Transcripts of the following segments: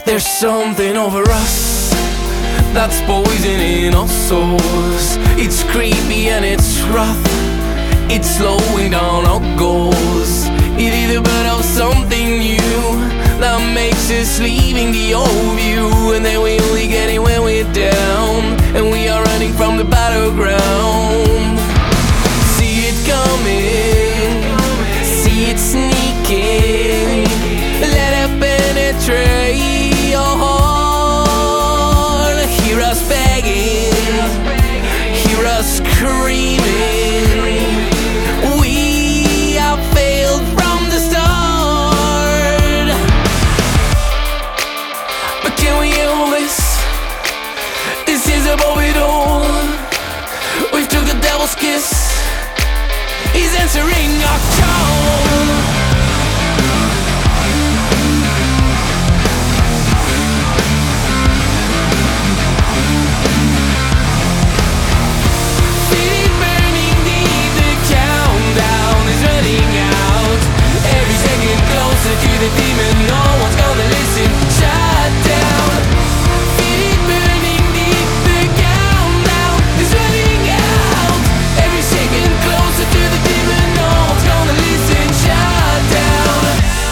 There's something over us that's poisoning our souls. It's creepy and it's rough, it's slowing down our goals. It either burn out something new that makes us leaving the old view, and then we only get it when we're down, and we are running from the battleground. See it coming, see it sneaking, let it penetrate your heart. Hear us begging, hear us screaming. We have failed from the start, but can we handle this? This is above it all. We've took the devil's kiss, he's answering our call. The demon, no one's gonna listen. Shut down. Feel it burning deep. The countdown is running out. Every second closer to the demon, no one's gonna listen. Shut down.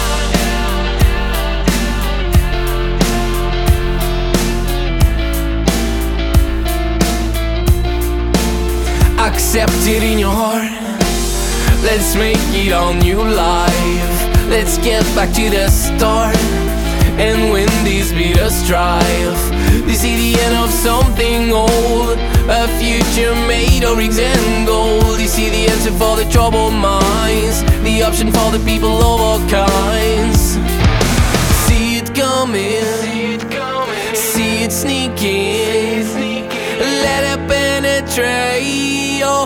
Accept it in your heart. Let's make it our new life. Let's get back to the start and win this bitter strife. This is the end of something old, a future made of rigs and gold. You see the answer for the troubled minds, the option for the people of all kinds. See it coming, see it sneaking, let it penetrate your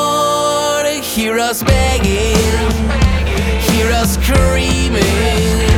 heart. Hear us begging, hear us screaming.